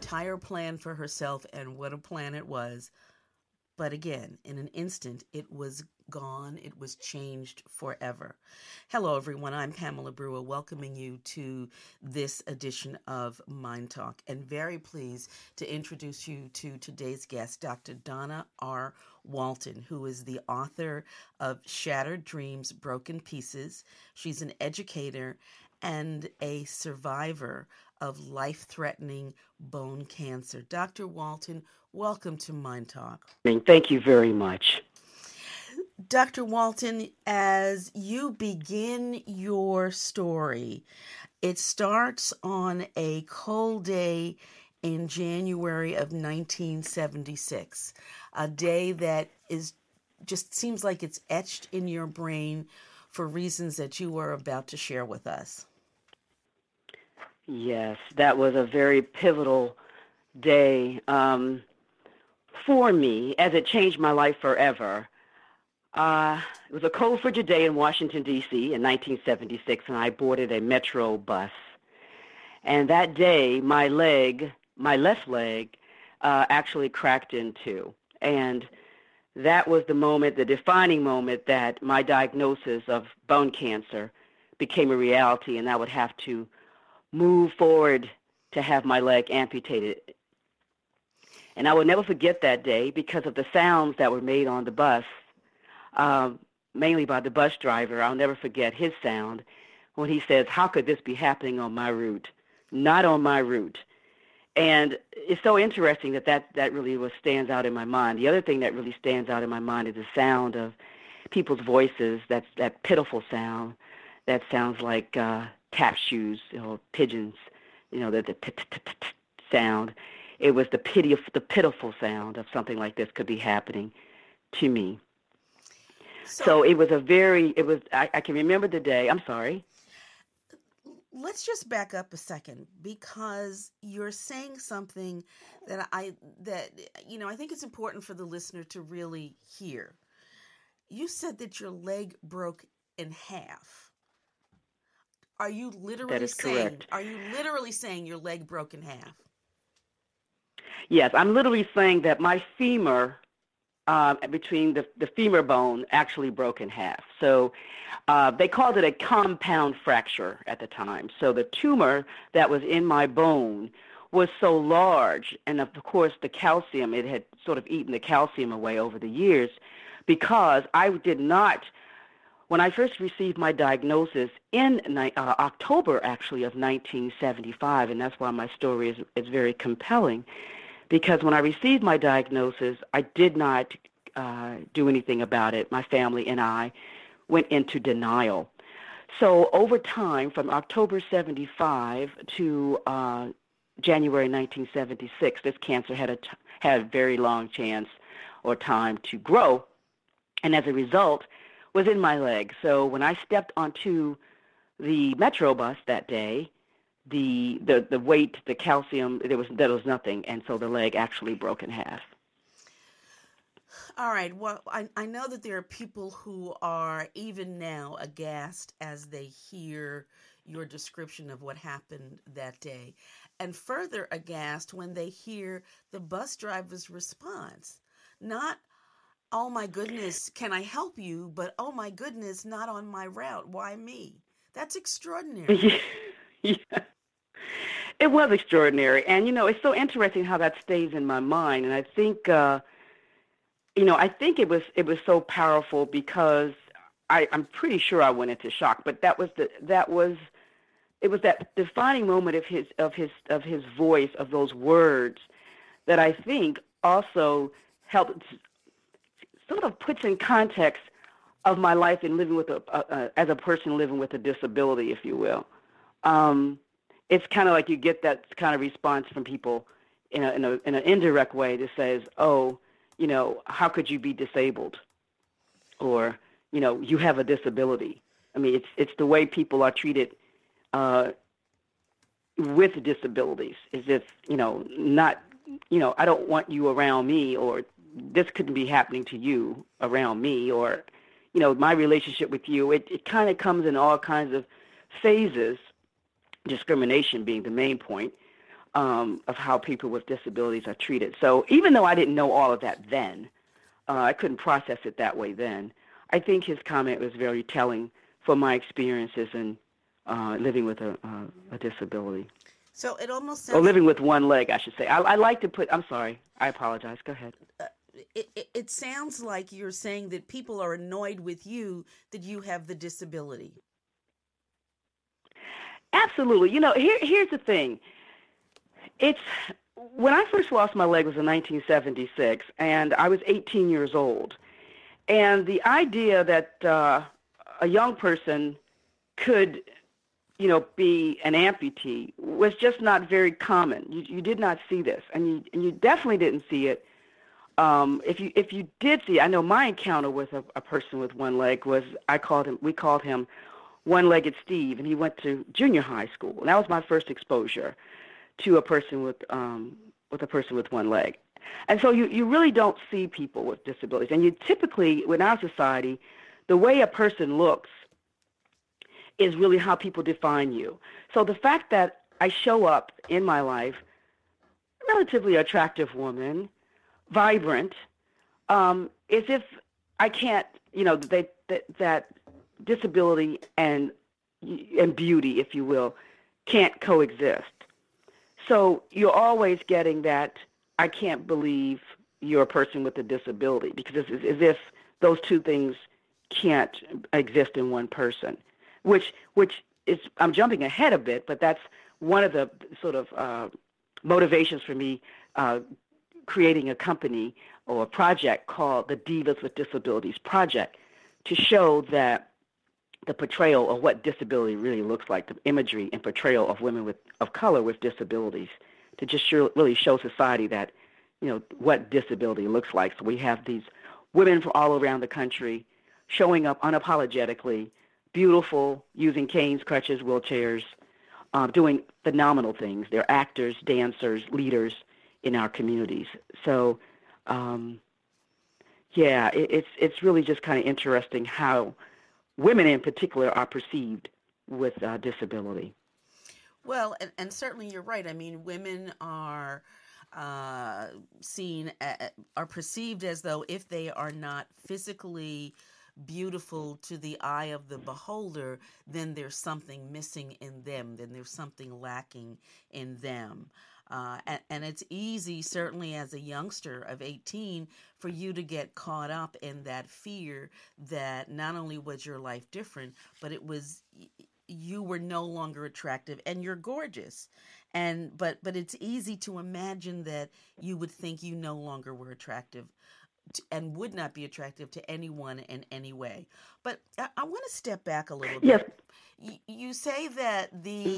entire plan for herself, and what a plan it was. But again, in an instant, it was gone. It was changed forever. Hello, everyone. I'm Pamela Brewer, welcoming you to this edition of Mind Talk, and very pleased to introduce you to today's guest, Dr. Donna R. Walton, who is the author of Shattered Dreams, Broken Pieces. She's an educator and a survivor of life-threatening bone cancer. Dr. Walton, welcome to Mind Talk. Thank you very much. Dr. Walton, as you begin your story, it starts on a cold day in January of 1976, a day that is just seems like it's etched in your brain for reasons that you are about to share with us. Yes, that was a very pivotal day for me, as it changed my life forever. It was a cold, frigid day in Washington, D.C. in 1976, and I boarded a Metro bus. And that day, my left leg, actually cracked in two. And that was the moment, the defining moment, that my diagnosis of bone cancer became a reality, and I would have to move forward to have my leg amputated. And I will never forget that day because of the sounds that were made on the bus, mainly by the bus driver. I'll never forget his sound when he says, "How could this be happening on my route? Not on my route." And it's so interesting that really stands out in my mind. The other thing that really stands out in my mind is the sound of people's voices, that pitiful sound that sounds like tap shoes, pigeons, the sound. It was the pitiful sound of something like this could be happening to me. So it was I can remember the day. I'm sorry. Let's just back up a second, because you're saying something that I think it's important for the listener to really hear. You said that your leg broke in half. Are you literally That is correct. Are you literally saying your leg broke in half? Yes, I'm literally saying that my femur, between the femur bone, actually broke in half. So they called it a compound fracture at the time. So the tumor that was in my bone was so large, and of course the calcium, it had sort of eaten the calcium away over the years, because I did not, when I first received my diagnosis in October, actually, of 1975, and that's why my story is very compelling, because when I received my diagnosis, I did not do anything about it. My family and I went into denial. So over time, from October 75 to January 1976, this cancer had a very long chance or time to grow, and as a result, was in my leg. So when I stepped onto the Metro bus that day, the weight, the calcium, there was nothing, and so the leg actually broke in half. All right. Well, I know that there are people who are even now aghast as they hear your description of what happened that day, and further aghast when they hear the bus driver's response. Not, "Oh my goodness, can I help you?" but, "Oh my goodness, not on my route. Why me?" That's extraordinary. Yeah. It was extraordinary. And, it's so interesting how that stays in my mind. And I think, I think it was so powerful because I'm pretty sure I went into shock. But it was that defining moment of his voice, of those words, that I think also helped sort of puts in context of my life in living with as a person living with a disability, if you will. It's kind of like you get that kind of response from people in an indirect way that says, "Oh, how could you be disabled?" Or, "You have a disability." I mean, it's the way people are treated with disabilities. Is if, not, "I don't want you around me," or "this couldn't be happening to you around me," or, "my relationship with you." It kind of comes in all kinds of phases, discrimination being the main point. of how people with disabilities are treated. So even though I didn't know all of that then, I couldn't process it that way then. I think his comment was very telling for my experiences in living with a disability. So it almost Or sounds living with one leg, I should say. I like to put, I'm sorry, I apologize. Go ahead. it sounds like you're saying that people are annoyed with you that you have the disability. Absolutely. Here's the thing. It's when I first lost my leg was in 1976, and I was 18 years old. And the idea that a young person could, be an amputee was just not very common. You did not see this, and you definitely didn't see it. If you did see, I know my encounter with a person with one leg was we called him One-Legged Steve, and he went to junior high school, and that was my first exposure to a person with a person with one leg. And so you really don't see people with disabilities. And you typically, in our society, the way a person looks is really how people define you. So the fact that I show up in my life, relatively attractive woman, vibrant, as if I can't, that disability and beauty, if you will, can't coexist. So you're always getting that I can't believe you're a person with a disability, because it's as if those two things can't exist in one person, which is, I'm jumping ahead a bit, but that's one of the sort of motivations for me creating a company or a project called the Divas with Disabilities Project, to show that the portrayal of what disability really looks like, the imagery and portrayal of women of color with disabilities, to just really show society that, what disability looks like. So we have these women from all around the country showing up unapologetically, beautiful, using canes, crutches, wheelchairs, doing phenomenal things. They're actors, dancers, leaders in our communities. So, it's really just kind of interesting how women in particular are perceived with disability. Well, and certainly you're right. I mean, women are are perceived as though if they are not physically beautiful to the eye of the beholder, then there's something missing in them, then there's something lacking in them. And it's easy, certainly as a youngster of 18, for you to get caught up in that fear that not only was your life different, but you were no longer attractive, and you're gorgeous. But it's easy to imagine that you would think you no longer were attractive and would not be attractive to anyone in any way. But I want to step back a little Yes. bit. You say that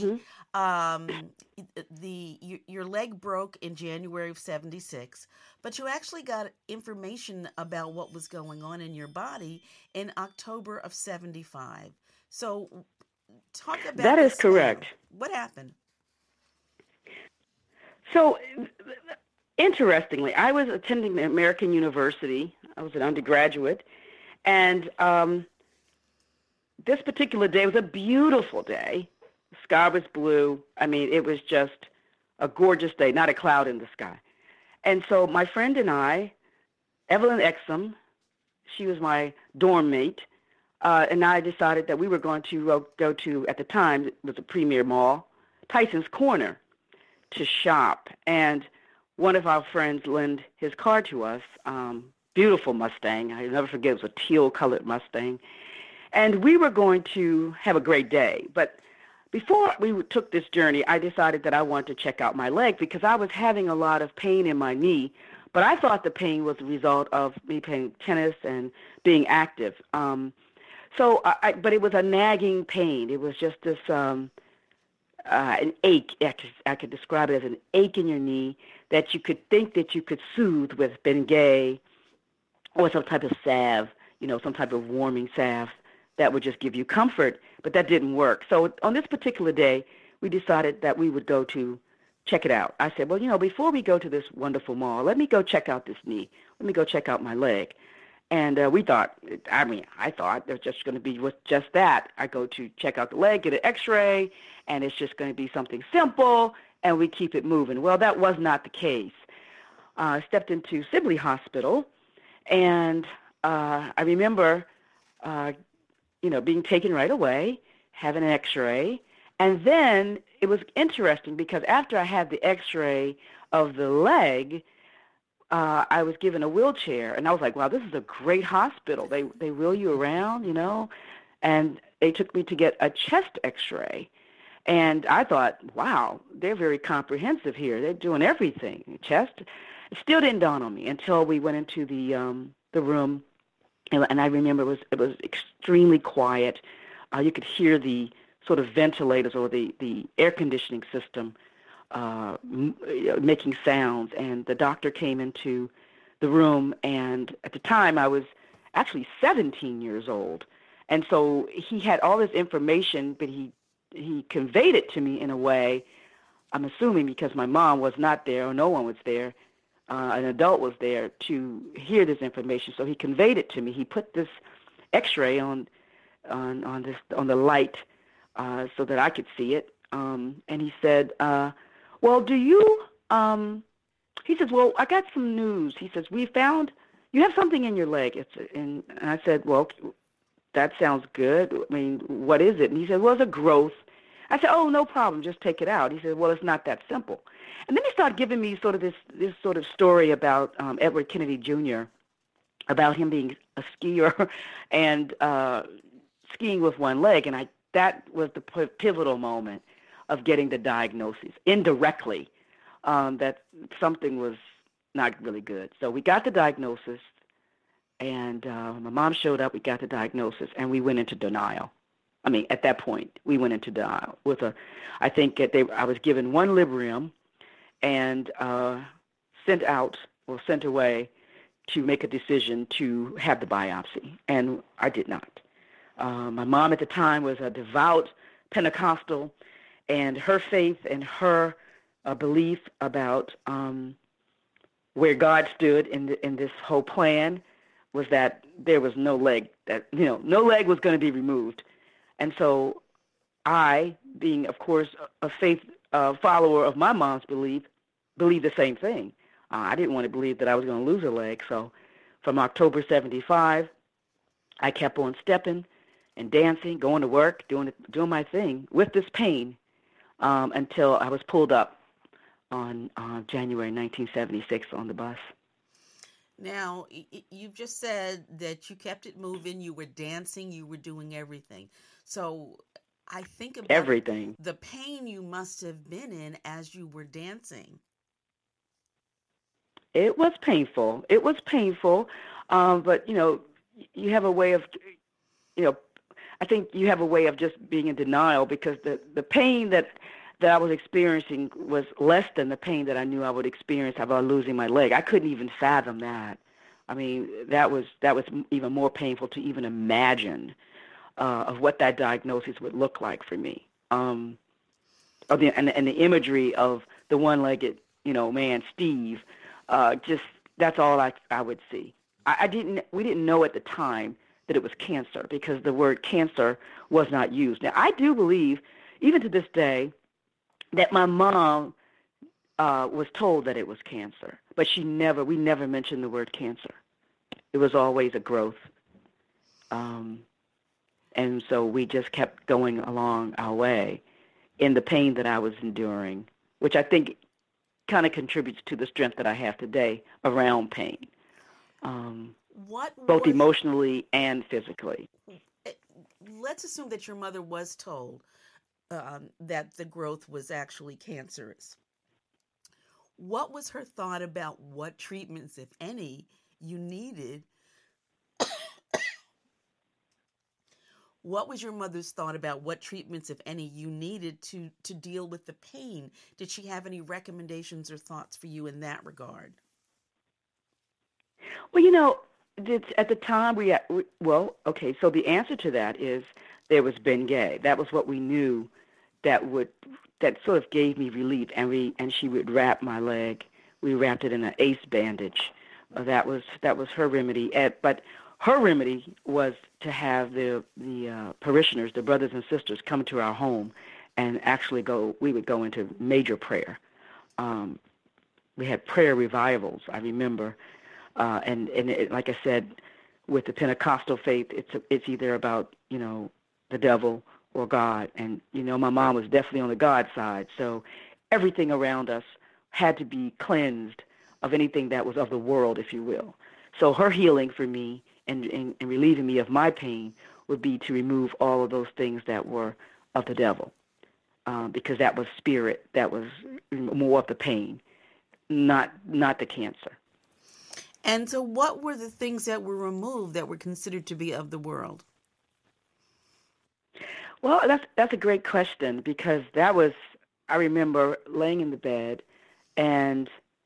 your leg broke in January of 76, but you actually got information about what was going on in your body in October of 75. So talk about That is this correct. now. What happened? So, interestingly, I was attending American University. I was an undergraduate, and this particular day was a beautiful day. The sky was blue. I mean, it was just a gorgeous day, not a cloud in the sky. And so my friend and I, Evelyn Exum, she was my dorm mate, and I decided that we were going to go to, at the time, it was a premier mall, Tyson's Corner, to shop. And one of our friends lent his car to us, beautiful Mustang. I'll never forget, it was a teal-colored Mustang. And we were going to have a great day. But before we took this journey, I decided that I wanted to check out my leg because I was having a lot of pain in my knee. But I thought the pain was a result of me playing tennis and being active. But it was a nagging pain. It was just this an ache. I could describe it as an ache in your knee that you could think that you could soothe with Bengay or some type of salve, some type of warming salve that would just give you comfort, but that didn't work. So on this particular day, we decided that we would go to check it out. I said, well, before we go to this wonderful mall, let me go check out this knee. Let me go check out my leg. And I thought there's just going to be just that. I go to check out the leg, get an x-ray, and it's just going to be something simple, and we keep it moving. Well, that was not the case. I stepped into Sibley Hospital, and I remember, being taken right away, having an X-ray, and then it was interesting because after I had the X-ray of the leg, I was given a wheelchair, and I was like, wow, this is a great hospital. They wheel you around, and they took me to get a chest X-ray. And I thought, wow, they're very comprehensive here. They're doing everything. Chest. It still didn't dawn on me until we went into the room, and I remember it was extremely quiet. You could hear the sort of ventilators or the air conditioning system making sounds, and the doctor came into the room, and at the time I was actually 17 years old, and so he had all this information, but he conveyed it to me in a way, I'm assuming because my mom was not there or no one was there, an adult was there to hear this information, so he conveyed it to me. He put this X-ray on the light so that I could see it, and he said, well, he says, well, I got some news. He says, we found you have something in your leg. And I said, well, that sounds good. I mean, what is it? And he said, well, it's a growth. I said, oh, no problem. Just take it out. He said, well, it's not that simple. And then he started giving me sort of this sort of story about Edward Kennedy Jr., about him being a skier and skiing with one leg. And that was the pivotal moment of getting the diagnosis indirectly that something was not really good. So we got the diagnosis, and my mom showed up. We got the diagnosis, and we went into denial. I mean, at that point, we went into denial I was given one Librium and sent away to make a decision to have the biopsy, and I did not. My mom at the time was a devout Pentecostal, and her faith and her belief about where God stood in this whole plan was that there was no leg no leg was going to be removed. And so I, being, of course, a faith follower of my mom's believed the same thing. I didn't want to believe that I was going to lose a leg. So from October 75, I kept on stepping and dancing, going to work, doing my thing with this pain until I was pulled up on January 1976 on the bus. Now, you've just said that you kept it moving, you were dancing, you were doing everything. So I think about everything. The pain you must have been in as you were dancing. It was painful. But, you have a way of, I think you have a way of just being in denial because the pain that I was experiencing was less than the pain that I knew I would experience about losing my leg. I couldn't even fathom that. I mean, that was even more painful to even imagine of what that diagnosis would look like for me. And the imagery of the one-legged, man, Steve, just that's all I would see. We didn't know at the time that it was cancer because the word cancer was not used. Now, I do believe, even to this day, that my mom was told that it was cancer, but we never mentioned the word cancer. It was always a growth. And so we just kept going along our way in the pain that I was enduring, which I think kind of contributes to the strength that I have today around pain, both emotionally and physically. Let's assume that your mother was told that the growth was actually cancerous. What was her thought about what treatments, if any, you needed? What was your mother's thought about what treatments, if any, you needed to deal with the pain? Did she have any recommendations or thoughts for you in that regard? Well, at the time so the answer to that is there was Bengay. That was what we knew that sort of gave me relief, and she would wrap my leg. We wrapped it in an ACE bandage. That was her remedy. But her remedy was to have the parishioners, the brothers and sisters, come to our home and actually we would go into major prayer. We had prayer revivals, I remember, and like I said, with the Pentecostal faith, it's either about the devil or God, and my mom was definitely on the God side, so everything around us had to be cleansed of anything that was of the world, if you will. So her healing for me and relieving me of my pain would be to remove all of those things that were of the devil, because that was spirit, that was more of the pain, not the cancer. And so what were the things that were removed that were considered to be of the world? Well, that's a great question, because I remember laying in the bed, and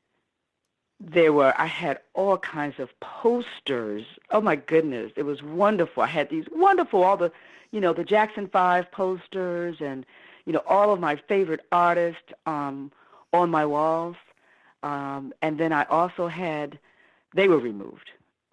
I had all kinds of posters. Oh my goodness, it was wonderful. I had these wonderful, all the, the Jackson 5 posters, and, all of my favorite artists on my walls. And then I also they were removed.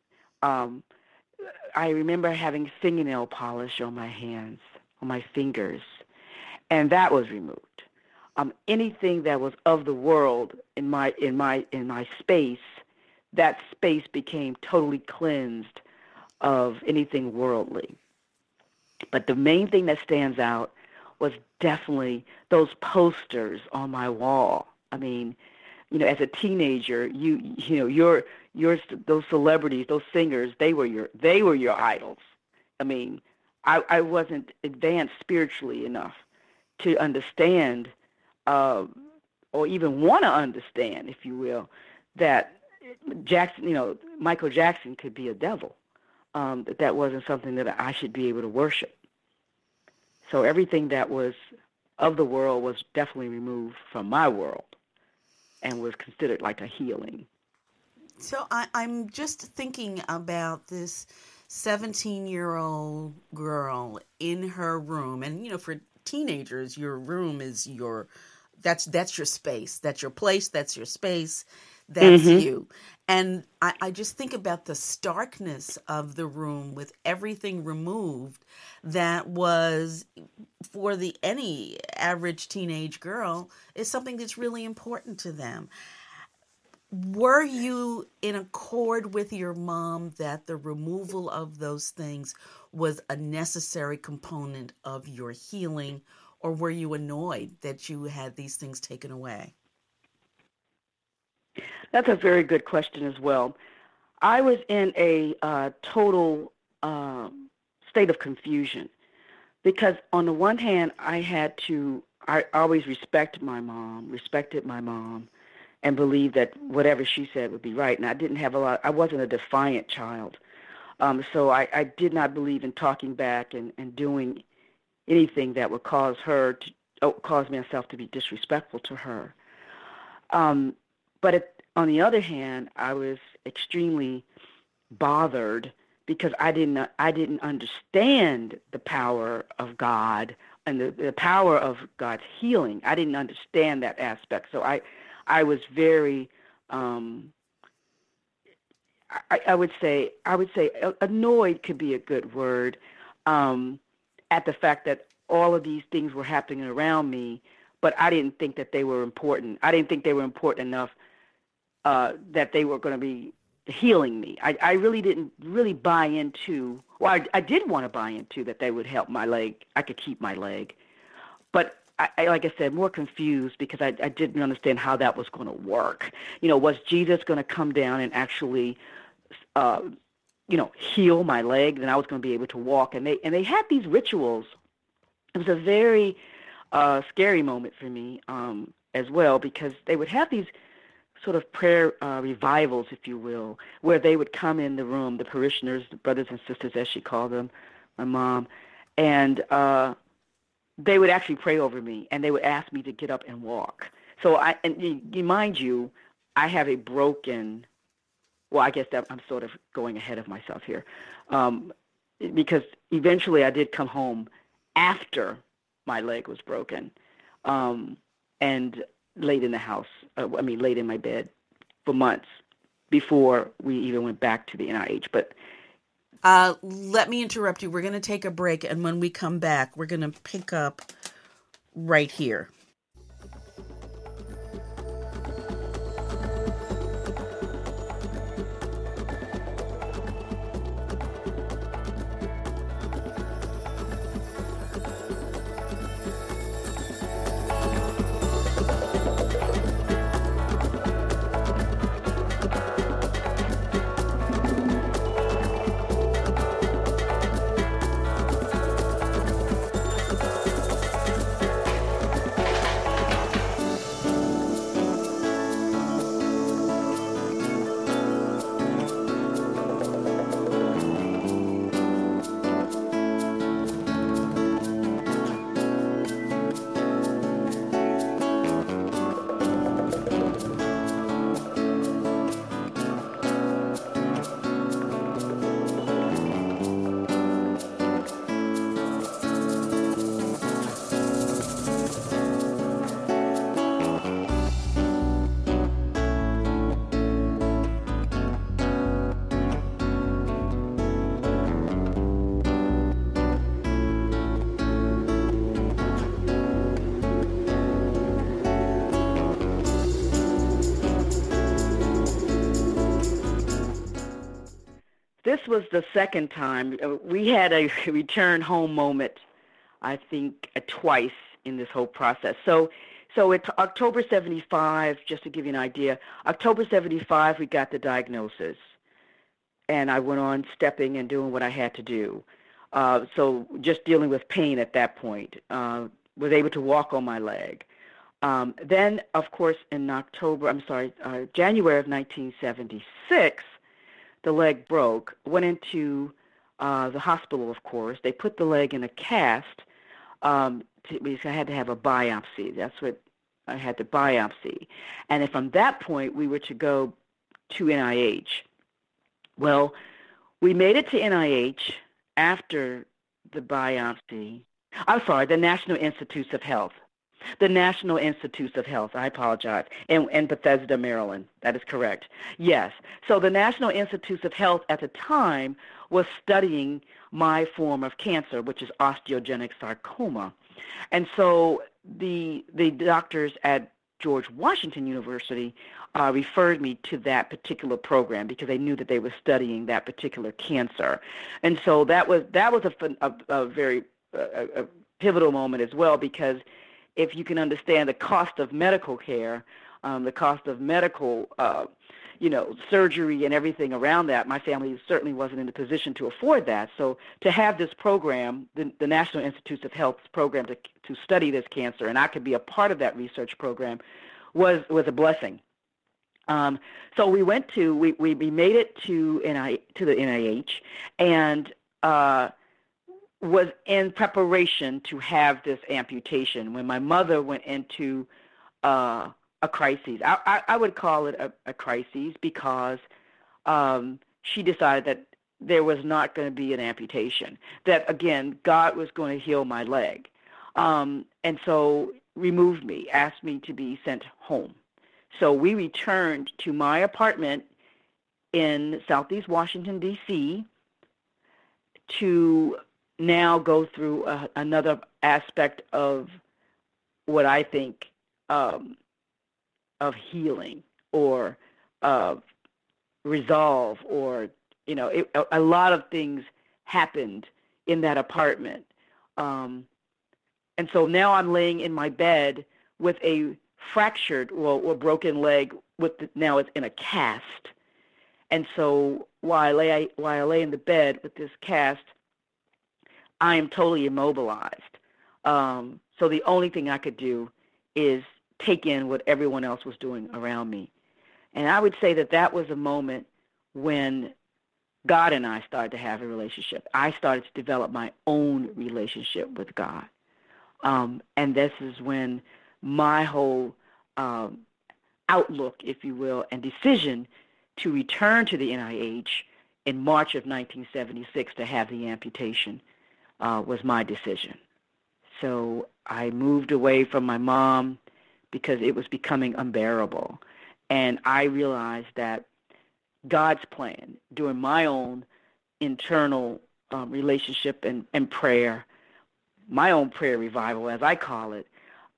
I remember having fingernail polish on my hands, on my fingers, and that was removed. Anything that was of the world in my space, that space became totally cleansed of anything worldly. But the main thing that stands out was definitely those posters on my wall. I mean, as a teenager, those celebrities, those singers, they were your idols. I mean, I wasn't advanced spiritually enough to understand, or even want to understand, if you will, that Michael Jackson could be a devil. That wasn't something that I should be able to worship. So everything that was of the world was definitely removed from my world and was considered like a healing. So I'm just thinking about this 17-year-old girl in her room. And, for teenagers, your room is that's your space. That's your place. That's your space. That's you. And I just think about the starkness of the room with everything removed that was, for any average teenage girl, is something that's really important to them. Were you in accord with your mom that the removal of those things was a necessary component of your healing, or were you annoyed that you had these things taken away? That's a very good question as well. I was in a total state of confusion, because on the one hand, I always respected my mom, and believed that whatever she said would be right. And I wasn't a defiant child. So I did not believe in talking back and doing anything that would cause myself to be disrespectful to her. But on the other hand, I was extremely bothered because I didn't understand the power of God and the power of God's healing. I didn't understand that aspect. So I was very, I would say annoyed could be a good word, at the fact that all of these things were happening around me, but I didn't think that they were important. I didn't think they were important enough that they were going to be healing me. I really didn't buy into, I did want to buy into that they would help my leg. I could keep my leg. But I like I said, more confused because I didn't understand how that was going to work. Was Jesus going to come down and actually, heal my leg? Then I was going to be able to walk. And they had these rituals. It was a very scary moment for me as well, because they would have these sort of prayer revivals, if you will, where they would come in the room, the parishioners, the brothers and sisters, as she called them, my mom, and they would actually pray over me, and they would ask me to get up and walk. So mind you, I have a broken, I guess that I'm sort of going ahead of myself here, because eventually I did come home after my leg was broken, and laid in the house, laid in my bed for months before we even went back to the NIH. But let me interrupt you. We're going to take a break, and when we come back, we're going to pick up right here. This was the second time. We had a return home moment, I think, twice in this whole process. So it's October 75, just to give you an idea, October 75, we got the diagnosis, and I went on stepping and doing what I had to do. So just dealing with pain at that point, was able to walk on my leg. Then, of course, in January of 1976, the leg broke, went into the hospital, of course. They put the leg in a cast because I had to have a biopsy. That's what I had to biopsy. And from that point, we were to go to NIH. Well, we made it to NIH after the biopsy. I'm sorry, the National Institutes of Health. The National Institutes of Health, I apologize, in Bethesda, Maryland. That is correct. Yes. So the National Institutes of Health at the time was studying my form of cancer, which is osteogenic sarcoma. And so the doctors at George Washington University referred me to that particular program because they knew that they were studying that particular cancer. And so that was a very pivotal moment as well, because if you can understand the cost of medical care, the cost of medical, surgery and everything around that, my family certainly wasn't in a position to afford that. So to have this program, the National Institutes of Health's program to study this cancer, and I could be a part of that research program, was a blessing. So we made it to the NIH, and was in preparation to have this amputation when my mother went into a crisis. I would call it a crisis because she decided that there was not going to be an amputation, that, again, God was going to heal my leg. And so removed me, asked me to be sent home. So we returned to my apartment in Southeast Washington, D.C., to now go through another aspect of what I think of healing or resolve, or a lot of things happened in that apartment, and so now I'm laying in my bed with a fractured or broken leg. Now it's in a cast, and so while I lay in the bed with this cast, I am totally immobilized. So the only thing I could do is take in what everyone else was doing around me. And I would say that was a moment when God and I started to have a relationship. I started to develop my own relationship with God. And this is when my whole outlook, if you will, and decision to return to the NIH in March of 1976 to have the amputation was my decision. So I moved away from my mom because it was becoming unbearable. And I realized that God's plan, during my own internal relationship and prayer, my own prayer revival, as I call it,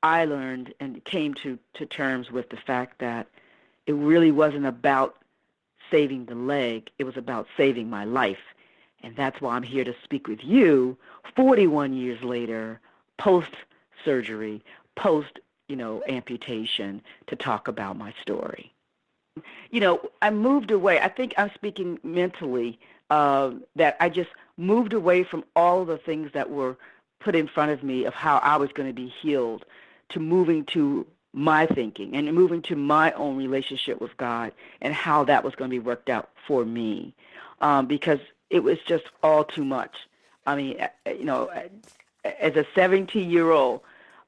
I learned and came to terms with the fact that it really wasn't about saving the leg. It was about saving my life. And that's why I'm here to speak with you 41 years later, post-surgery, amputation, to talk about my story. I moved away. I think I'm speaking mentally, that I just moved away from all the things that were put in front of me of how I was going to be healed, to moving to my thinking and moving to my own relationship with God and how that was going to be worked out for me, because it was just all too much. I mean, as a 17-year-old,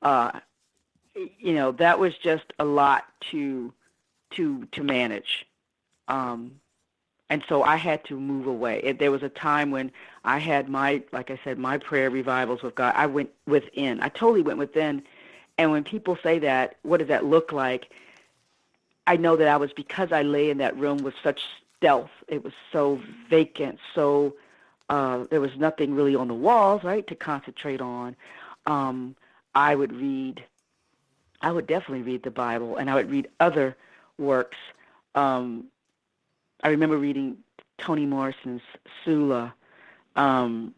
that was just a lot to manage. And so I had to move away. There was a time when I had my prayer revivals with God. I went within. I totally went within. And when people say that, what does that look like? I know that because I lay in that room with such stealth. It was so vacant. So there was nothing really on the walls, right, to concentrate on. I would definitely read the Bible, and I would read other works. I remember reading Toni Morrison's Sula. I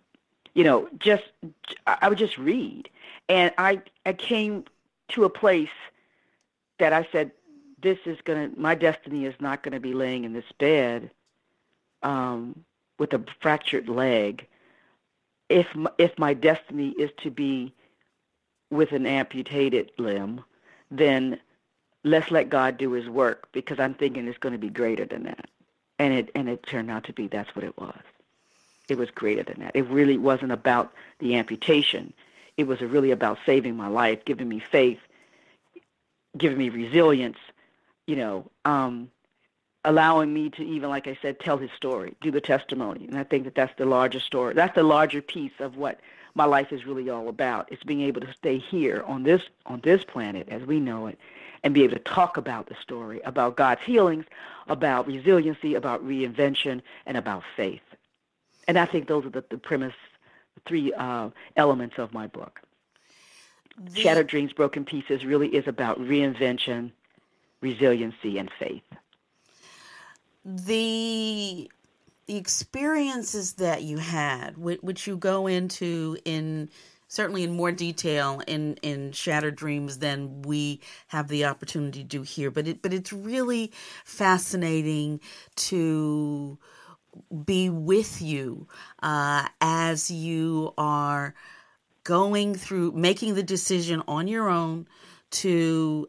would just read. And I came to a place that I said, my destiny is not going to be laying in this bed with a fractured leg. If my destiny is to be with an amputated limb, then let's let God do his work, because I'm thinking it's going to be greater than that. And it turned out to be that's what it was. It was greater than that. It really wasn't about the amputation. It was really about saving my life, giving me faith, giving me resilience, allowing me to even, like I said, tell his story, do the testimony. And I think that's the larger story. That's the larger piece of what my life is really all about. It's being able to stay here on this planet as we know it, and be able to talk about the story, about God's healings, about resiliency, about reinvention, and about faith. And I think those are the premise, the three elements of my book. Shattered Dreams, Broken Pieces really is about reinvention, resiliency, and faith. The experiences that you had, which you go into certainly in more detail in Shattered Dreams than we have the opportunity to do here, but it's really fascinating to be with you as you are going through making the decision on your own to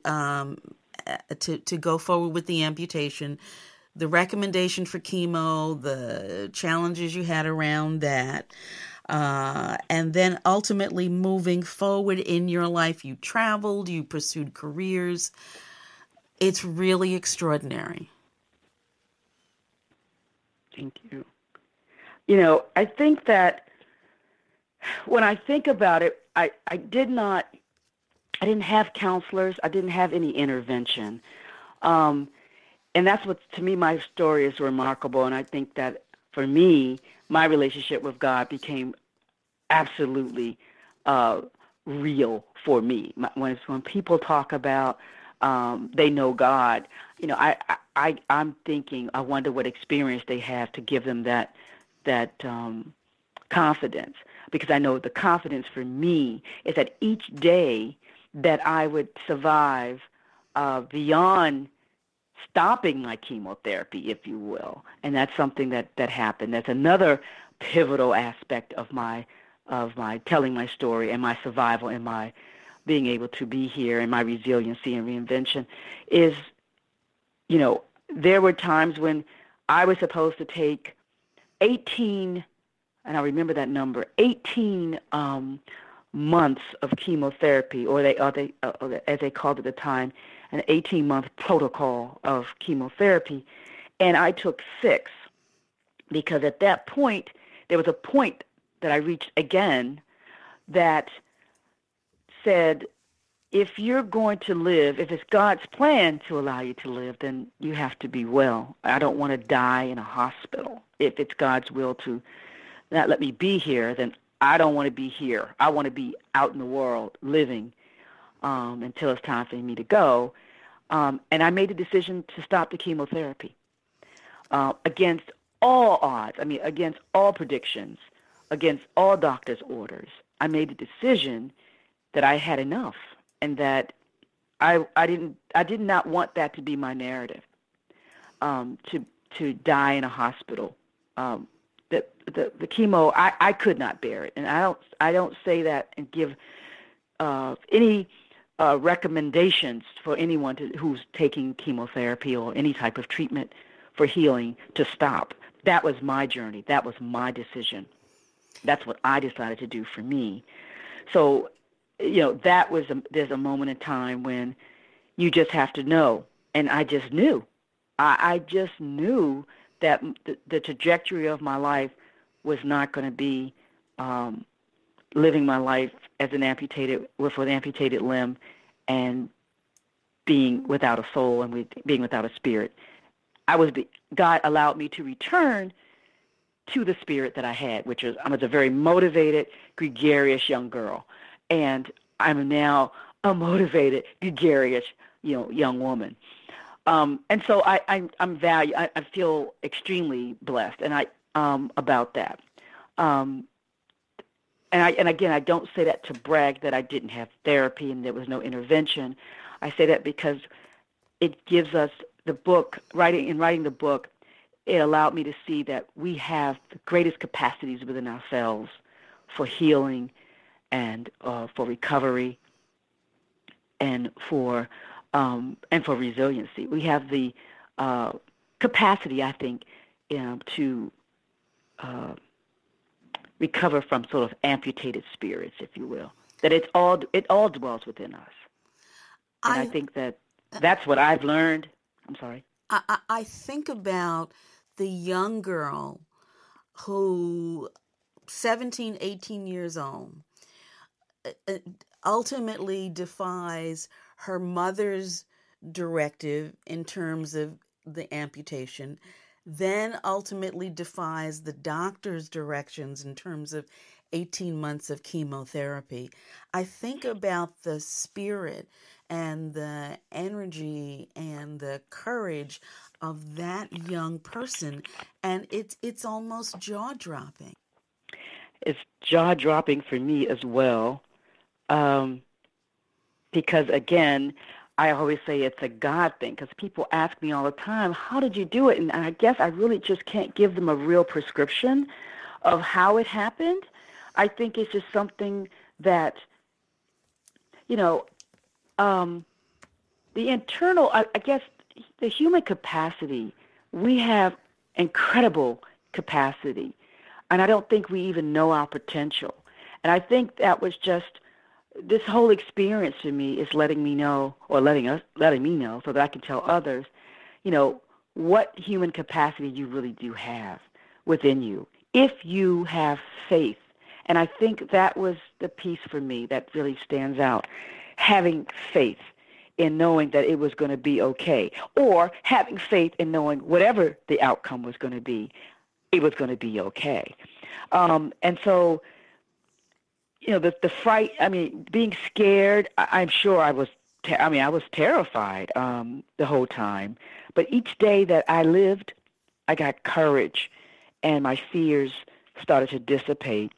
go forward with the amputation, the recommendation for chemo, the challenges you had around that, and then ultimately moving forward in your life. You traveled, you pursued careers. It's really extraordinary. Thank you. I think that when I think about it, I didn't have counselors. I didn't have any intervention. And that's what, to me, my story is remarkable. And I think that for me, my relationship with God became absolutely real for me. When people talk about they know God, I'm thinking, I wonder what experience they have to give them that confidence. Because I know the confidence for me is that each day that I would survive beyond stopping my chemotherapy, if you will, and that's something that happened. That's another pivotal aspect of my telling my story and my survival and my being able to be here and my resiliency and reinvention is, there were times when I was supposed to take 18, and I remember that number, 18 months of chemotherapy, or as they called it at the time, an 18-month protocol of chemotherapy, and I took 6, because at that point, there was a point that I reached again that said, if you're going to live, if it's God's plan to allow you to live, then you have to be well. I don't want to die in a hospital. If it's God's will to not let me be here, then I don't want to be here. I want to be out in the world living. until it's time for me to go. And I made the decision to stop the chemotherapy against all odds. I mean, against all predictions, against all doctors' orders. I made the decision that I had enough, and that I did not want that to be my narrative. To die in a hospital. The chemo, I could not bear it, and I don't say that and give any recommendations for anyone who's taking chemotherapy or any type of treatment for healing to stop. That was my journey. That was my decision. That's what I decided to do for me. So, there's a moment in time when you just have to know, and I just knew. I just knew that the trajectory of my life was not going to be living my life as an amputated limb and being without a soul and being without a spirit. God allowed me to return to the spirit that I had, which is I was a very motivated, gregarious young girl, and I'm now a motivated, gregarious, young woman. And so I feel extremely blessed, and about that. And again, I don't say that to brag that I didn't have therapy and there was no intervention. I say that because it gives us the book, writing the book, it allowed me to see that we have the greatest capacities within ourselves for healing and for recovery and for resiliency. We have the capacity, I think, to recover from sort of amputated spirits, if you will. That it all dwells within us. And I think that's what I've learned. I'm sorry. I think about the young girl who, 17, 18 years old, ultimately defies her mother's directive in terms of the amputation, then ultimately defies the doctor's directions in terms of 18 months of chemotherapy. I think about the spirit and the energy and the courage of that young person, and it's almost jaw-dropping. It's jaw-dropping for me as well, because again, I always say it's a God thing, because people ask me all the time, how did you do it? And I guess I really just can't give them a real prescription of how it happened. I think it's just something that, the internal, I guess, the human capacity, we have incredible capacity. And I don't think we even know our potential. And I think that was just, this whole experience to me is letting me know, or letting me know so that I can tell others, what human capacity you really do have within you, if you have faith. And I think that was the piece for me that really stands out, having faith in knowing that it was going to be okay, or having faith in knowing whatever the outcome was going to be, it was going to be okay. And so, the fright, being scared, I'm sure I was terrified the whole time. But each day that I lived, I got courage, and my fears started to dissipate.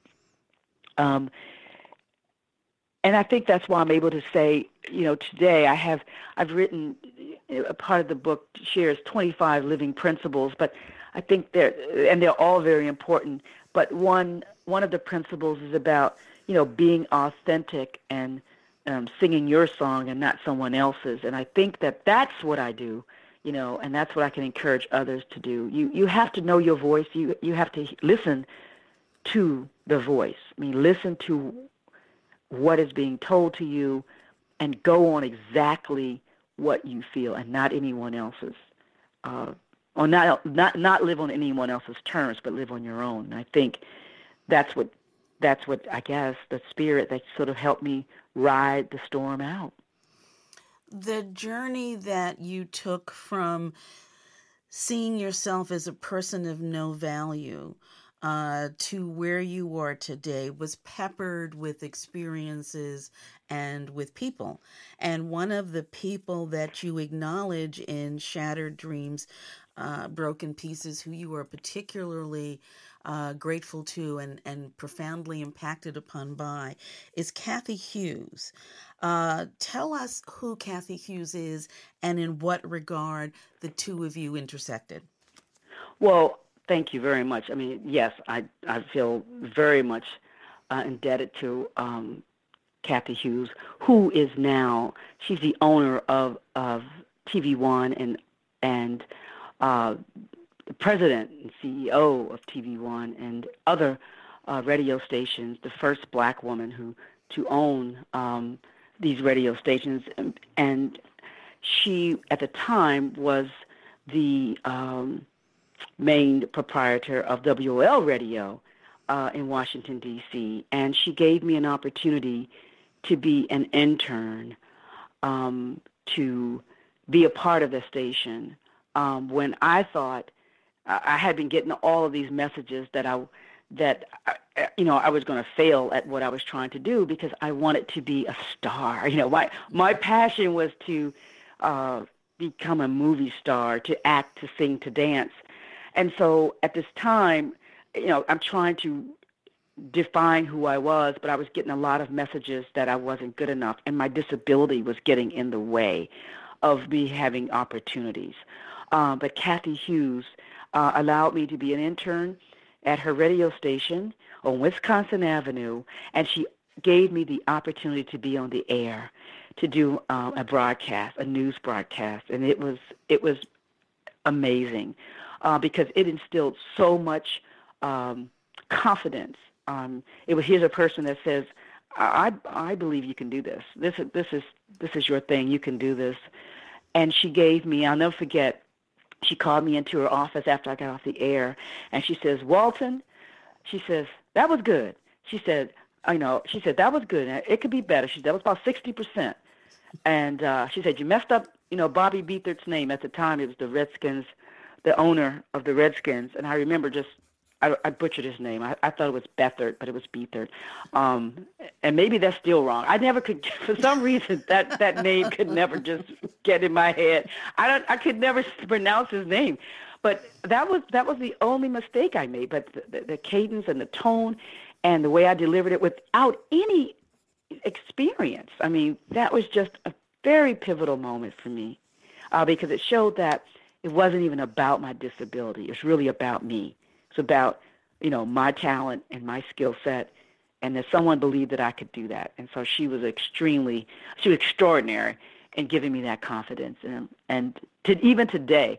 And I think that's why I'm able to say, today I've written, a part of the book shares 25 living principles, but I think they're all very important. But one of the principles is about, being authentic and singing your song and not someone else's. And I think that's what I do, and that's what I can encourage others to do. You have to know your voice. You have to listen to the voice. Listen to what is being told to you and go on exactly what you feel and not anyone else's. Or not live on anyone else's terms, but live on your own. And I think that's what I guess the spirit that sort of helped me ride the storm out. The journey that you took from seeing yourself as a person of no value to where you are today was peppered with experiences and with people. And one of the people that you acknowledge in Shattered Dreams, Broken Pieces, who you are particularly grateful to and profoundly impacted upon by, is Cathy Hughes. Tell us who Cathy Hughes is and in what regard the two of you intersected. Well, thank you very much. I mean, yes, I feel very much indebted to Cathy Hughes, who is now, she's the owner of TV One and the president and CEO of TV One and other radio stations, the first black woman to own these radio stations. And she, at the time, was the main proprietor of WOL Radio in Washington, D.C., and she gave me an opportunity to be an intern, to be a part of the station, when I thought I had been getting all of these messages that I was going to fail at what I was trying to do because I wanted to be a star. My passion was to become a movie star, to act, to sing, to dance. And so at this time, I'm trying to define who I was, but I was getting a lot of messages that I wasn't good enough, and my disability was getting in the way of me having opportunities. But Cathy Hughes allowed me to be an intern at her radio station on Wisconsin Avenue, and she gave me the opportunity to be on the air, to do a broadcast, a news broadcast, and it was amazing because it instilled so much confidence. Here's a person that says, I believe you can do this. This is your thing. You can do this. And she gave me, I'll never forget, she called me into her office after I got off the air, and she says, Walton, she says, that was good. She said, that was good. It could be better. She said, that was about 60%. And she said, you messed up, Bobby Beathard's name. At the time, it was the Redskins, the owner of the Redskins. And I remember I butchered his name. I thought it was Beathard, but it was Beathard. And maybe that's still wrong. I never could, for some reason, that name could never just get in my head. I could never pronounce his name. But that was the only mistake I made. But the cadence and the tone and the way I delivered it without any experience. I mean, that was just a very pivotal moment for me because it showed that it wasn't even about my disability. It's really about me. It's about, my talent and my skill set, and that someone believed that I could do that. And so she was extraordinary in giving me that confidence. And even today,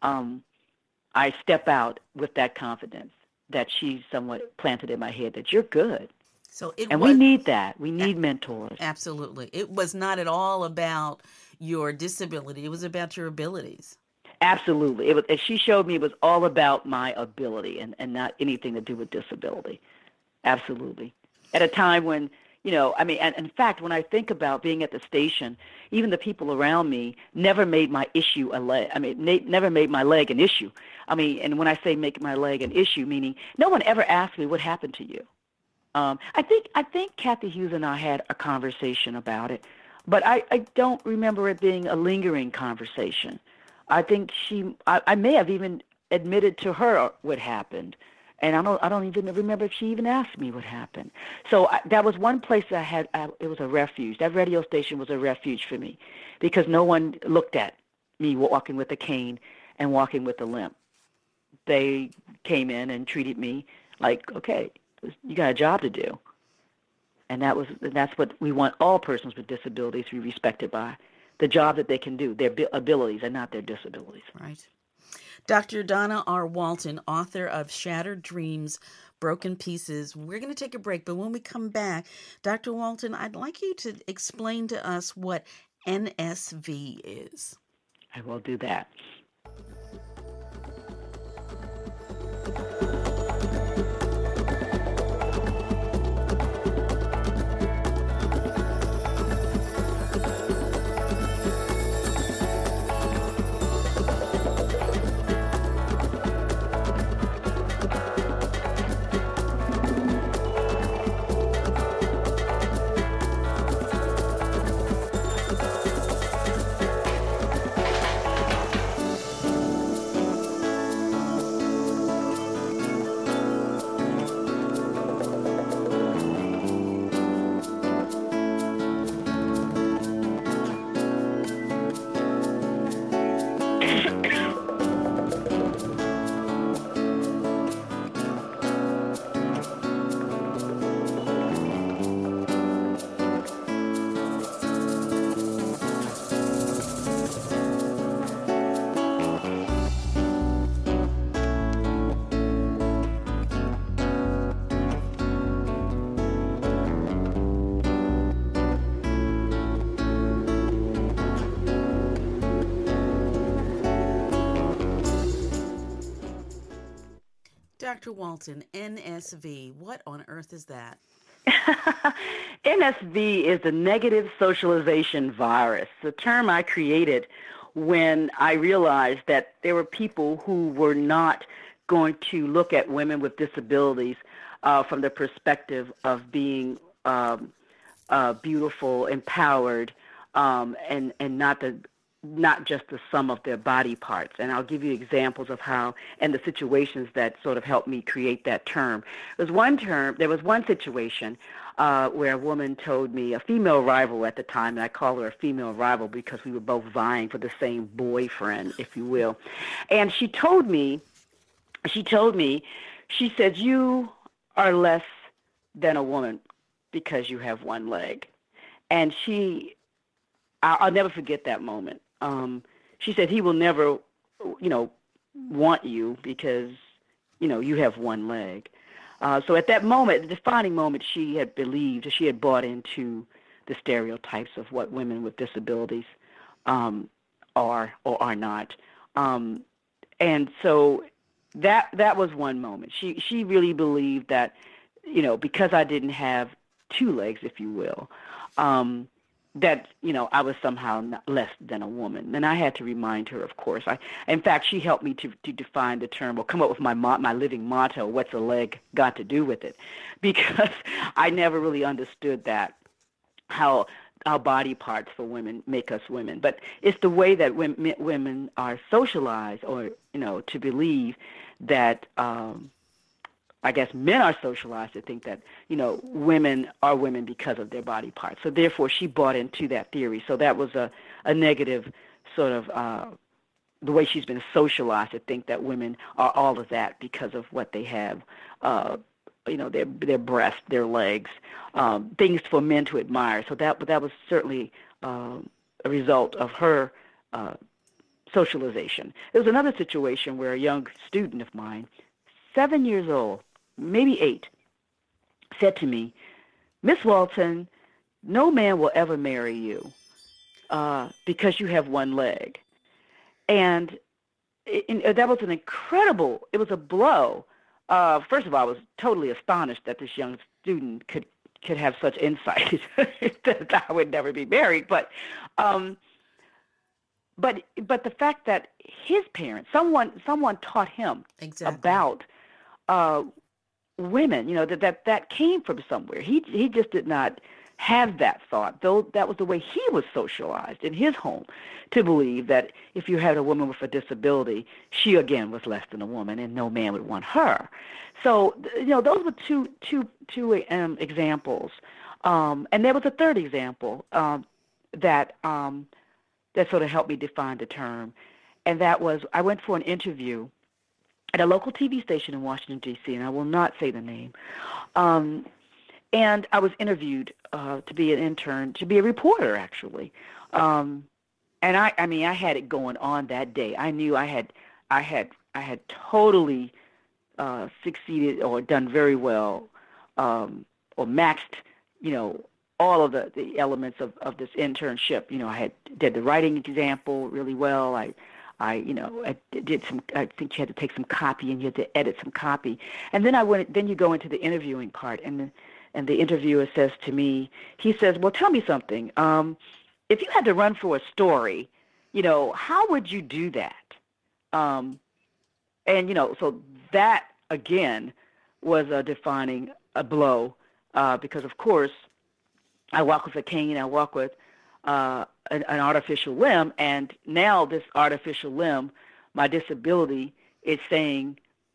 I step out with that confidence that she somewhat planted in my head that you're good. We need that. We need mentors. Absolutely. It was not at all about your disability. It was about your abilities. Absolutely. She showed me it was all about my ability and not anything to do with disability. Absolutely. At a time when, and in fact, when I think about being at the station, even the people around me never made my issue never made my leg an issue. And when I say make my leg an issue, meaning no one ever asked me what happened to you. I think Cathy Hughes and I had a conversation about it, but I don't remember it being a lingering conversation. I think I may have even admitted to her what happened, and I don't even remember if she even asked me what happened. So that was one place that I had. It was a refuge. That radio station was a refuge for me, because no one looked at me walking with a cane and walking with a limp. They came in and treated me like, okay, you got a job to do, and that's what we want all persons with disabilities to be respected by. The job that they can do, their abilities and not their disabilities. Right. Dr. Donna R. Walton, author of Shattered Dreams, Broken Pieces. We're going to take a break, but when we come back, Dr. Walton, I'd like you to explain to us what NSV is. I will do that. Dr. Walton, NSV, what on earth is that? NSV is the negative socialization virus, the term I created when I realized that there were people who were not going to look at women with disabilities from the perspective of being beautiful, empowered, and not just the sum of their body parts. And I'll give you examples of how, and the situations that sort of helped me create that term. There was one situation where a woman told me, a female rival at the time, and I call her a female rival because we were both vying for the same boyfriend, if you will. And she told me, she said, "You are less than a woman because you have one leg." And I'll never forget that moment. She said, "He will never, want you because, you have one leg." So at that moment, the defining moment, she had bought into the stereotypes of what women with disabilities are or are not. And so that was one moment. She really believed that, because I didn't have two legs, if you will, that, I was somehow less than a woman. And I had to remind her, of course. In fact, she helped me to define the term, or come up with my living motto, what's a leg got to do with it? Because I never really understood that, how our body parts for women make us women. But it's the way that women are socialized, or, to believe that, I guess men are socialized to think that, women are women because of their body parts. So therefore, she bought into that theory. So that was a negative sort of the way she's been socialized to think that women are all of that because of what they have, their breasts, their legs, things for men to admire. So that was certainly a result of her socialization. There was another situation where a young student of mine, 7 years old, maybe 8, said to me, "Miss Walton, no man will ever marry you because you have one leg." And that was it was a blow. First of all, I was totally astonished that this young student could have such insight that I would never be married. But the fact that his parents, someone taught him about women, that came from somewhere. He just did not have that thought, though that was the way he was socialized in his home, to believe that if you had a woman with a disability, she again was less than a woman, and no man would want her. So those were two examples, and there was a third example that sort of helped me define the term, and that was I went for an interview at a local TV station in Washington, D.C., and I will not say the name. And I was interviewed to be an intern, to be a reporter, actually. And I had it going on that day. I knew I had totally succeeded or done very well, or maxed, all of the elements of this internship. I did the writing example really well. I did some. I think you had to take some copy, and you had to edit some copy, and then you go into the interviewing part, and the interviewer says to me, he says, "Well, tell me something. If you had to run for a story, how would you do that?" So that again was a blow, because of course I walk with a cane. I walk with an artificial limb, and now this artificial limb, my disability, is saying,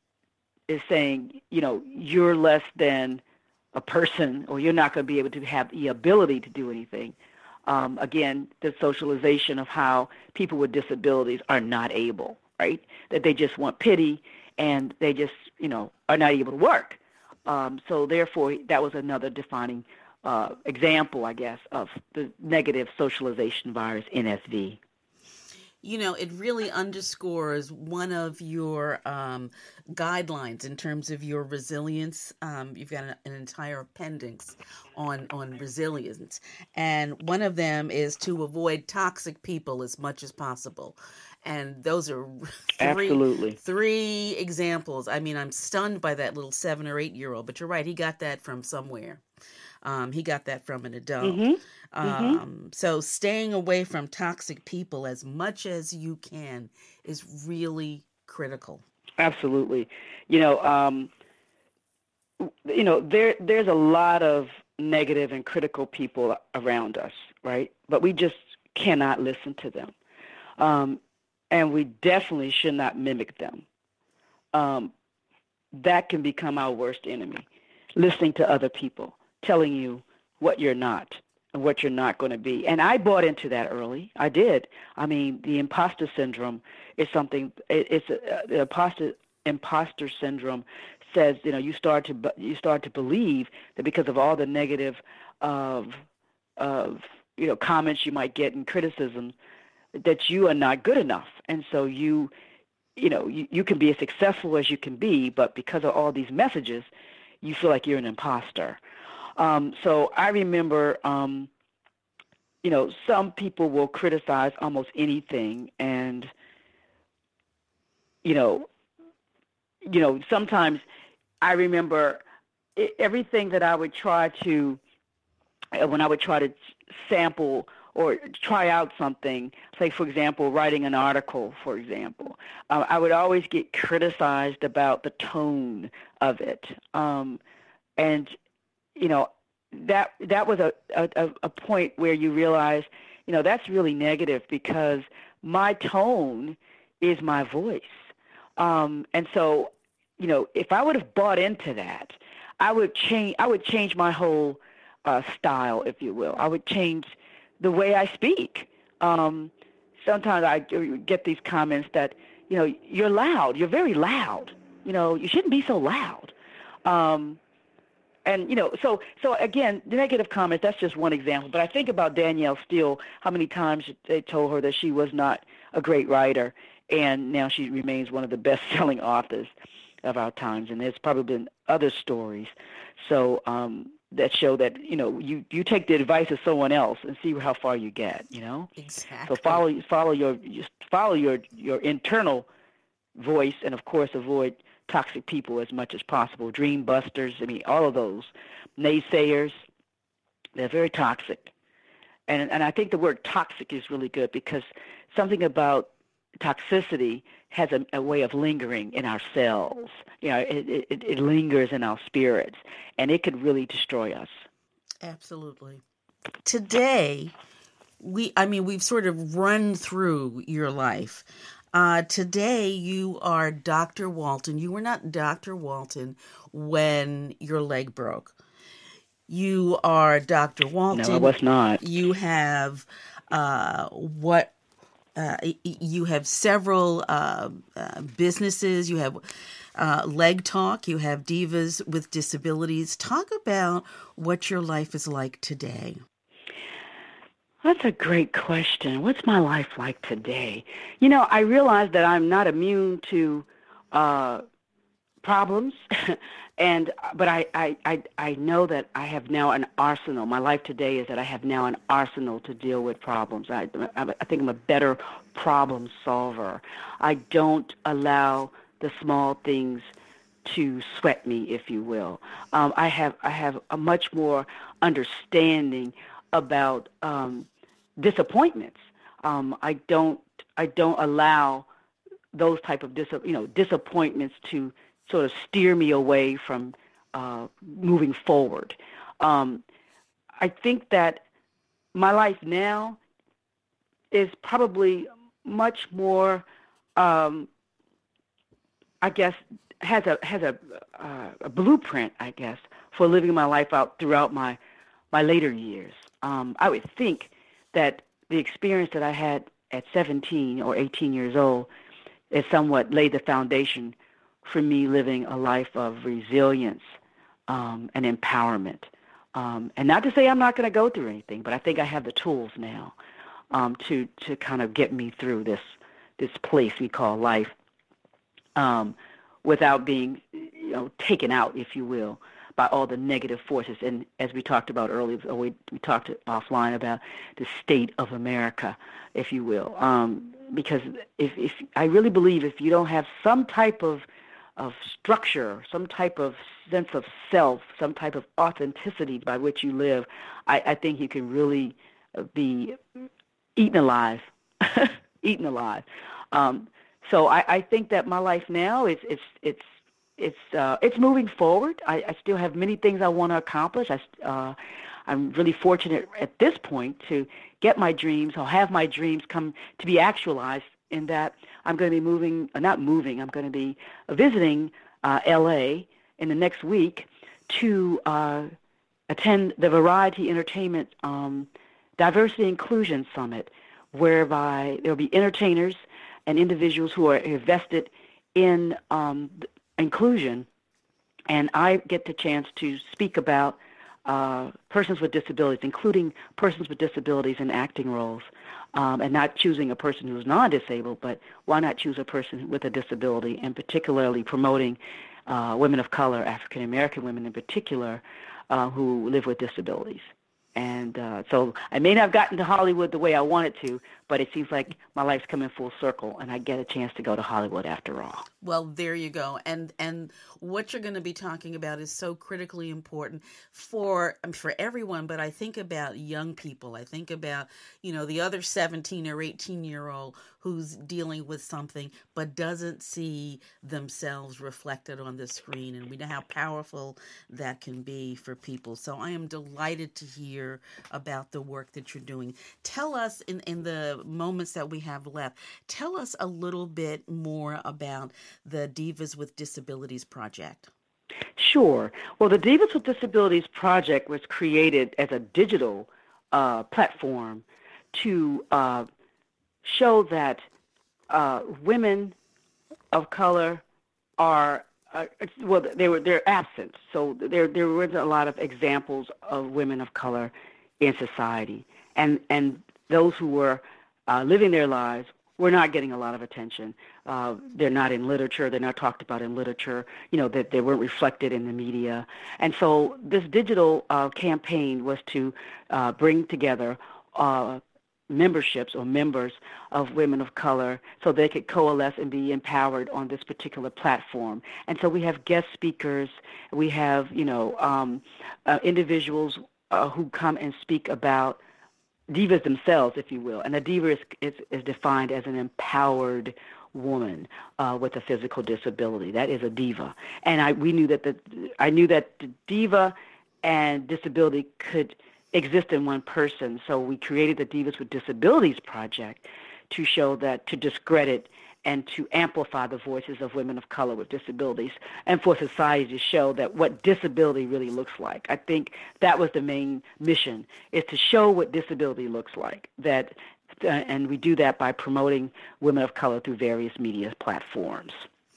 you're less than a person, or you're not going to be able to have the ability to do anything. Again, the socialization of how people with disabilities are not able, right? That they just want pity and they just, are not able to work. So therefore, that was another defining example, I guess, of the negative socialization virus, NSV. It really underscores one of your guidelines in terms of your resilience. You've got an entire appendix on resilience, and one of them is to avoid toxic people as much as possible. And those are Absolutely. three examples. I mean, I'm stunned by that little 7 or 8 year old, but you're right. He got that from somewhere. He got that from an adult. So staying away from toxic people as much as you can is really critical. Absolutely. There's a lot of negative and critical people around us, right? But we just cannot listen to them. And we definitely should not mimic them. That can become our worst enemy, listening to other people, telling you what you're not and what you're not going to be. And I bought into that early. I did. I mean, the imposter syndrome is something, the imposter syndrome says, you start to believe that because of all the negative comments you might get and criticism, that you are not good enough. And so you can be as successful as you can be, but because of all these messages, you feel like you're an imposter. So I remember, some people will criticize almost anything, and sometimes I remember everything that I would try to, when I would try to sample or try out something, say, for example, writing an article, for example, I would always get criticized about the tone of it. And that was a point where you realize, that's really negative because my tone is my voice. And so, if I would have bought into that, I would change my whole style, if you will. I would change the way I speak. Sometimes I get these comments that, you're loud. You're very loud. You shouldn't be so loud. And, so again, the negative comments, that's just one example. But I think about Danielle Steele, how many times they told her that she was not a great writer, and now she remains one of the best-selling authors of our times. And there's probably been other stories. So that show that, you take the advice of someone else and see how far you get, Exactly. So follow your internal voice, and of course avoid toxic people as much as possible. Dream busters, all of those. Naysayers, they're very toxic. And I think the word toxic is really good because something about toxicity has a way of lingering in our cells. It lingers in our spirits, and it could really destroy us. Absolutely. Today, we've sort of run through your life. Today, you are Dr. Walton. You were not Dr. Walton when your leg broke. You are Dr. Walton. No, I was not. You have you have several businesses. You have Leg Talk. You have Divas with Disabilities. Talk about what your life is like today. That's a great question. What's my life like today? I realize that I'm not immune to problems, but I know that I have now an arsenal. My life today is that I have now an arsenal to deal with problems. I think I'm a better problem solver. I don't allow the small things to sweat me, if you will. I have a much more understanding about disappointments. I don't allow those type of disappointments to sort of steer me away from moving forward. I think that my life now is probably much more, I guess, has a blueprint, I guess, for living my life out throughout my later years. I would think that the experience that I had at 17 or 18 years old has somewhat laid the foundation for me living a life of resilience and empowerment. And not to say I'm not going to go through anything, but I think I have the tools now to kind of get me through this place we call life without being, taken out, if you will, by all the negative forces. And as we talked about earlier, or we talked offline about the state of America, if you will, because if I really believe if you don't have some type of structure, some type of sense of self, some type of authenticity by which you live, I think you can really be eaten alive, eaten alive. So I think that my life now it's moving forward. I still have many things I want to accomplish. I'm really fortunate at this point to get my dreams or have my dreams come to be actualized in that I'm going to be I'm going to be visiting L.A. in the next week to attend the Variety Entertainment Diversity Inclusion Summit, whereby there will be entertainers and individuals who are invested in inclusion, and I get the chance to speak about persons with disabilities, including persons with disabilities in acting roles, and not choosing a person who's non-disabled, but why not choose a person with a disability, and particularly promoting women of color, African American women in particular, who live with disabilities. And so I may not have gotten to Hollywood the way I wanted to, but it seems like my life's coming full circle, and I get a chance to go to Hollywood after all. Well, there you go. And what you're going to be talking about is so critically important for everyone, but I think about young people. I think about, the other 17 or 18-year-old who's dealing with something but doesn't see themselves reflected on the screen, and we know how powerful that can be for people. So I am delighted to hear about the work that you're doing. Tell us, in the moments that we have left, tell us a little bit more about the Divas with Disabilities Project. Sure. Well, the Divas with Disabilities Project was created as a digital platform to show that women of color are they're absent. So there wasn't a lot of examples of women of color in society, and those who were living their lives were not getting a lot of attention. They're not in literature. They're not talked about in literature. That they weren't reflected in the media. And so this digital campaign was to bring together memberships or members of women of color so they could coalesce and be empowered on this particular platform. And so we have guest speakers. We have, individuals who come and speak about divas themselves, if you will. And a diva is defined as an empowered woman with a physical disability. That is a diva. And I knew that the diva and disability could exist in one person. So we created the Divas with Disabilities Project to show that, to discredit and to amplify the voices of women of color with disabilities, and for society to show that what disability really looks like. I think that was the main mission, is to show what disability looks like. And we do that by promoting women of color through various media platforms.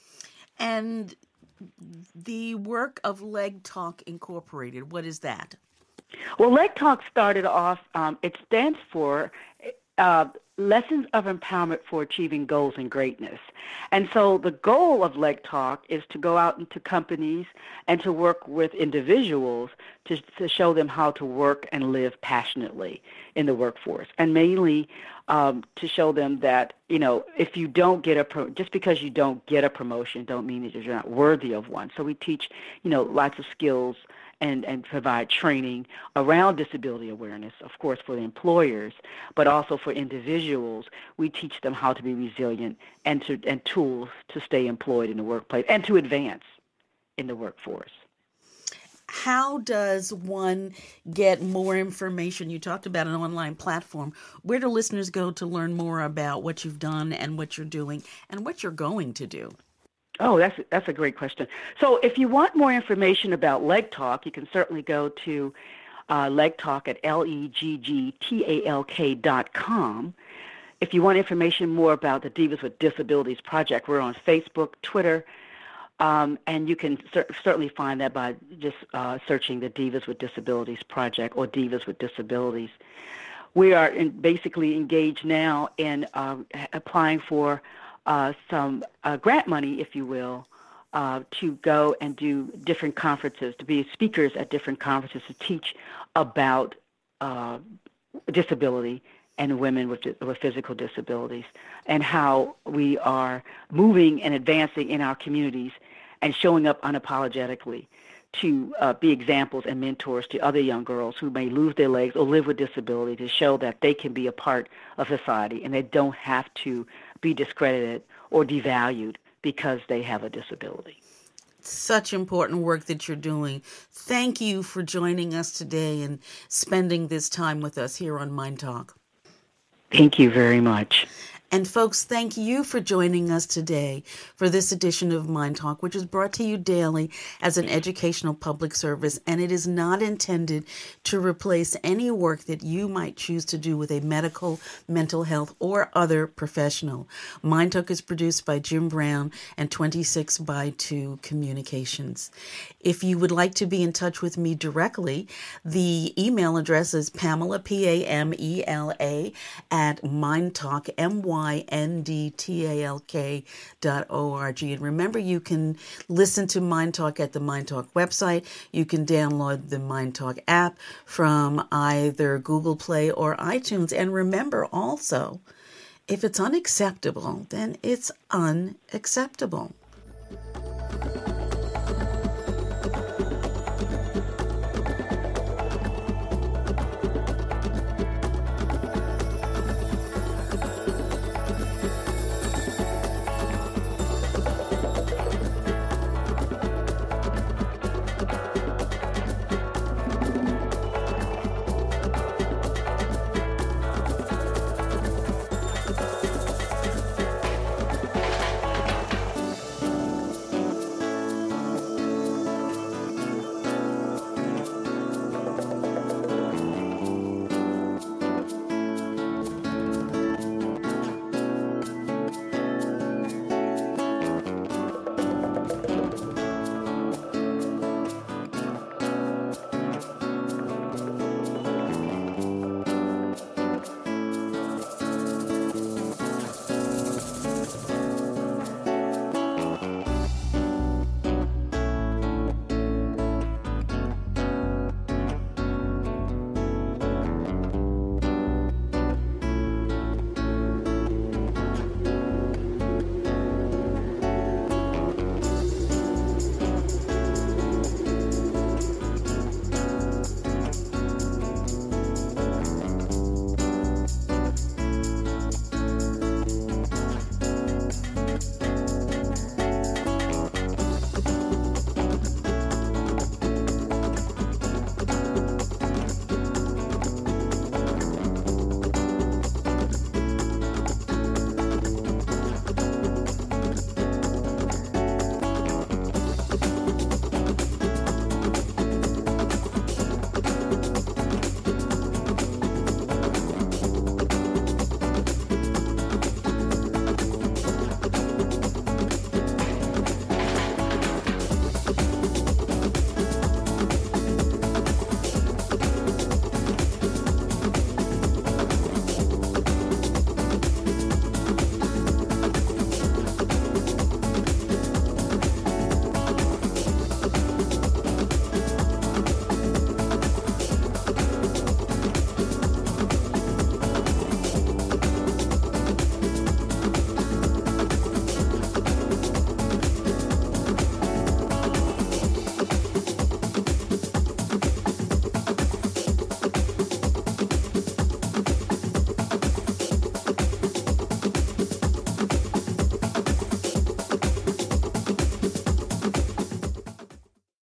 And the work of Leg Talk Incorporated, what is that? Well, Leg Talk started off, it stands for Lessons of Empowerment for Achieving Goals and Greatness. And so the goal of Leg Talk is to go out into companies and to work with individuals to show them how to work and live passionately in the workforce. And mainly to show them that, if you don't get just because you don't get a promotion, don't mean that you're not worthy of one. So we teach, lots of skills and provide training around disability awareness, of course, for the employers, but also for individuals. We teach them how to be resilient and tools to stay employed in the workplace and to advance in the workforce. How does one get more information? You talked about an online platform. Where do listeners go to learn more about what you've done and what you're doing and what you're going to do? Oh, that's a great question. So if you want more information about Leg Talk, you can certainly go to legtalk at leggtalk.com. If you want information more about the Divas with Disabilities Project, we're on Facebook, Twitter, and you can certainly find that by just searching the Divas with Disabilities Project or Divas with Disabilities. We are basically engaged now in applying for some grant money, if you will, to go and do different conferences, to be speakers at different conferences to teach about disability and women with physical disabilities, and how we are moving and advancing in our communities and showing up unapologetically to be examples and mentors to other young girls who may lose their legs or live with disability, to show that they can be a part of society and they don't have to be discredited or devalued because they have a disability. Such important work that you're doing. Thank you for joining us today and spending this time with us here on Mind Talk. Thank you very much. And folks, thank you for joining us today for this edition of Mind Talk, which is brought to you daily as an educational public service, and it is not intended to replace any work that you might choose to do with a medical, mental health, or other professional. Mind Talk is produced by Jim Brown and 26x2 Communications. If you would like to be in touch with me directly, the email address is Pamela, Pamela, at mindtalk, myndtalk.org. And remember, you can listen to Mind Talk at the Mind Talk website. You can download the Mind Talk app from either Google Play or iTunes. And remember also, if it's unacceptable, then it's unacceptable.